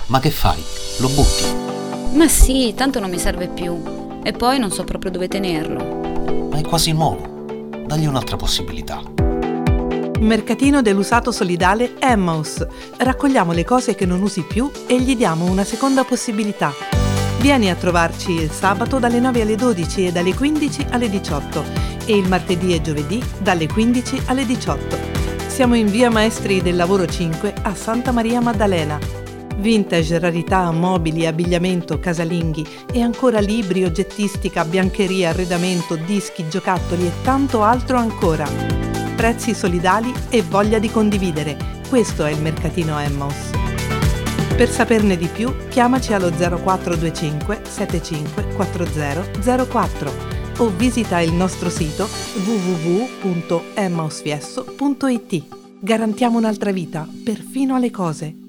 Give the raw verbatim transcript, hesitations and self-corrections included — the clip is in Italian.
Ma che fai? Lo butti? Ma sì, tanto non mi serve più. E poi non so proprio dove tenerlo. Ma è quasi nuovo. Dagli un'altra possibilità. Mercatino dell'usato solidale Emmaus. Raccogliamo le cose che non usi più e gli diamo una seconda possibilità. Vieni a trovarci il sabato dalle nove alle dodici e dalle quindici alle diciotto e il martedì e giovedì dalle quindici alle diciotto. Siamo in via Maestri del Lavoro cinque a Santa Maria Maddalena. Vintage, rarità, mobili, abbigliamento, casalinghi e ancora libri, oggettistica, biancheria, arredamento, dischi, giocattoli e tanto altro ancora. Prezzi solidali e voglia di condividere. Questo è il Mercatino Emmaus. Per saperne di più, chiamaci allo zero quattro due cinque sette cinque quattro zero zero quattro o visita il nostro sito w w w punto emmausfiesso punto i t. Garantiamo un'altra vita, perfino alle cose.